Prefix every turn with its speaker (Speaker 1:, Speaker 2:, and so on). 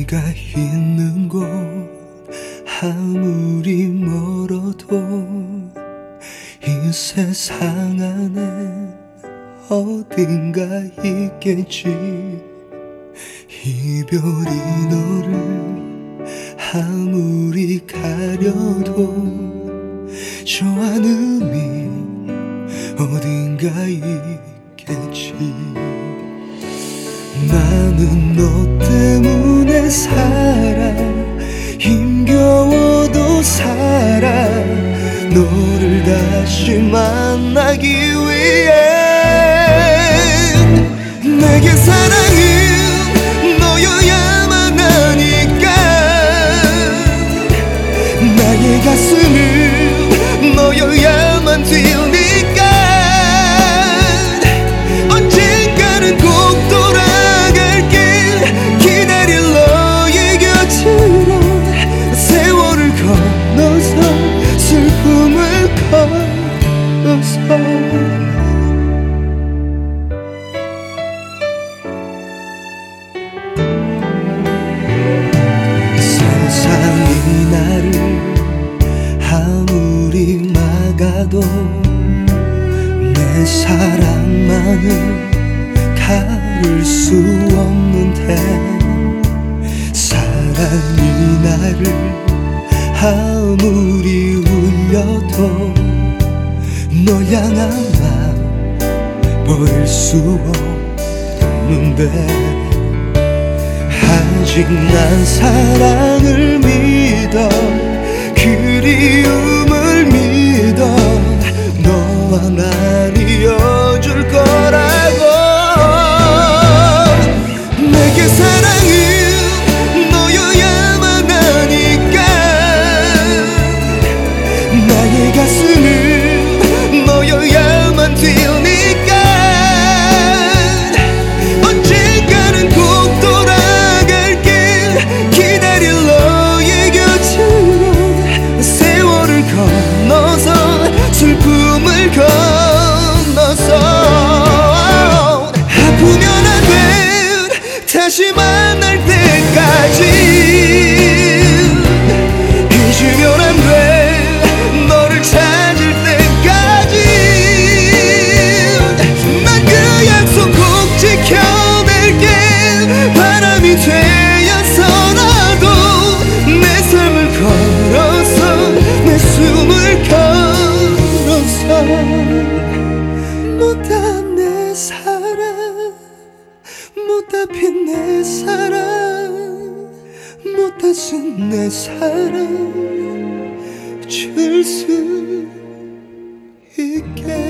Speaker 1: 네가 있는 곳 아무리 멀어도 이 세상 안에 어딘가 있겠지. 이별이 너를 아무리 가려도 저 안음이 어딘가 있겠지. 나는 너 때문에 살아, 힘겨워도 살아. 너를 다시 만나기 위해. 내게 사랑은 너여야만 하니까 나의 가슴은 너여야만 뛰니까 언젠가는 꼭 돌아갈게. 기다릴 너의 곁으로 세월을 건너서 슬픔을 걸어서. 세상이 나를 아무리 막아도 내 사랑만을 가를 수 없는데, 사랑이 나를 아무리 울려도 널 향한 마음 버릴 수 없는데. 아직 난 사랑을 믿어, 그리움을 믿어. 너와 날 이어줄 거라고. 내게 사랑은 너여야만 하니까 나의 가슴은 너여야만 뛰니까 언젠가는 꼭 돌아갈게. 기다릴 너의 곁으로 세월을 건너서 슬픔을 건너서. 아프면 안 돼, 다시 만날 때까지. 잊으면 안 돼, 너를 찾을 때까지. 난 그 약속 꼭 지켜낼게. 바람이 되어서라도 내 삶을 걸어서 내 숨을 걸어서. 못한 내 사랑, 못다 핀 내 사랑, 못다 쓴 내 사랑 줄 수 있게.